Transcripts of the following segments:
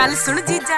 गल सुन जीजा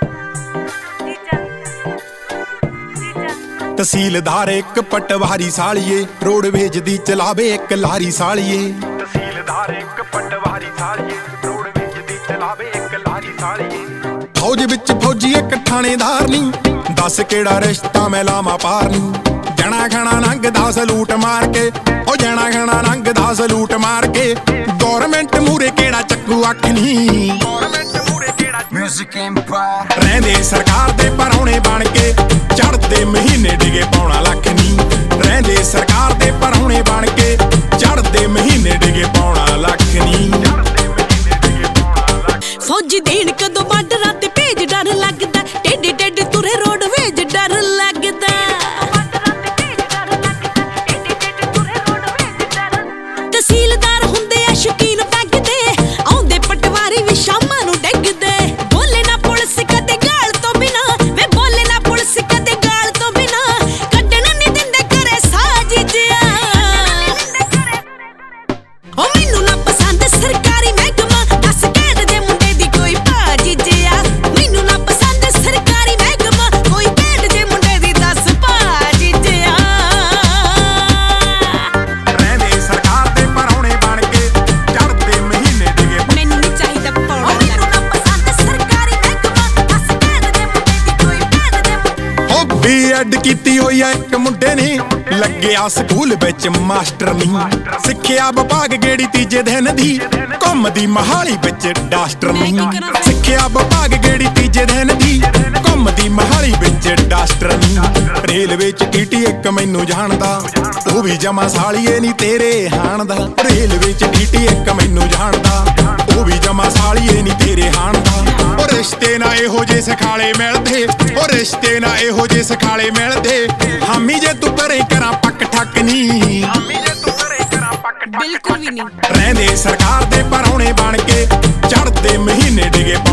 तहसीलदार एक पटवारी सालिए रोडवेज दी चलावे एक लारी सालिए तहसीलदार एक पटवारी सालिए रोडवेज दी चलावे एक लारी सालिए फौज विच फौजी एक थानेदार नी दस केड़ा रिश्ता मैं लामा पार नी जना खना नंगदा सलूट मार के ओ जना खना नंगदा सलूट मार के गवर्नमेंट मूरे केड़ा चक्कू अख नी म्यूजिक एम्पायर रहंदे सरकार दे परौणे बन के चढ़दे महीने डिगे पौना लख नी रहंदे सरकार दे परौणे बन के चढ़दे महीने डिगे पौना लख नी फौजी देण कदों बार्डरां ते भेज डर लगदा टेढ़े टेढ़े तुरे रोडवेज डर लगदा तहसीलदार हुंदे आ शौकीन पैग दे आउंदे पटवारी भी शामां नूं डिगदे बोले ना पुलिस कदे गाल तो बिना वे बोले ना पुलिस कदे गाल तो बिना कड्डण नहीं दिंदे घरे साजिजिया ओ मैनू ना पसंद सरकारी महकमा दस कैद दे मुंडे दी कोई भाजी जिया मैनू ना पसंद सरकारी महकमा कोई कैद दे मुंडे दी दस भाजी जिया रहंदे सरकार दे परौणे बन के चढ़दे महीने डिगे मैनू नहीं चाहिदा पौड़ा मैनू ना पसंद सरकारी महकमा दस कैद दे मुंडे दी कोई कैद दे ओ बीएड कीती होई आ एक मुंडे ने ਲੱਗਿਆ ਸਕੂਲ ਵਿੱਚ ਮਾਸਟਰ ਨਹੀਂ ਸਿੱਖਿਆ ਵਿਭਾਗ ਗੇੜੀ ਤੀਜੇ ਦਿਨ ਦੀ ਘੁੰਮਦੀ ਮਹਾਲੀ ਵਿੱਚ ਡਾਸਟਰ ਨਹੀਂ ਸਿੱਖਿਆ ਵਿਭਾਗ ਗੇੜੀ ਤੀਜੇ ਦਿਨ ਦੀ ਘੁੰਮਦੀ ਮਹਾਲੀ ਵਿੱਚ ਡਾਸਟਰ ਨਹੀਂ ਰੇਲਵੇ ਚ ਟੀਟੀ ਇੱਕ ਮੈਨੂੰ ਜਾਣਦਾ ਉਹ ਵੀ ਜਮਾ ਸਾਲੀਏ ਨਹੀਂ ਤੇਰੇ ਹਾਣ ਦਾ ਰੇਲਵੇ ਚ ਟੀਟੀ ਇੱਕ ਮੈਨੂੰ ਜਾਣਦਾ ਉਹ ਵੀ ਜਮਾ ਸਾਲੀਏ ਨਹੀਂ ਤੇਰੇ ਹਾਣ ਦਾ ਉਹ ਰਿਸ਼ਤੇ ਨਾ ਇਹੋ ਜੇ ਸਖਾਲੇ ਮਿਲਦੇ ਉਹ ਰਿਸ਼ਤੇ ਨਾ ਇਹੋ ਜੇ ਸਖਾਲੇ ਮਿਲਦੇ ਹਾਮੀ ਜੇ ਤੂੰ ਕਰੇ ਕਰਾਂ ਪੱਕ ਠੱਕ ਨੀ बिल्कुल भी नहीं रहंदे सरकार दे परौणे बन के चढ़दे महीने डिगे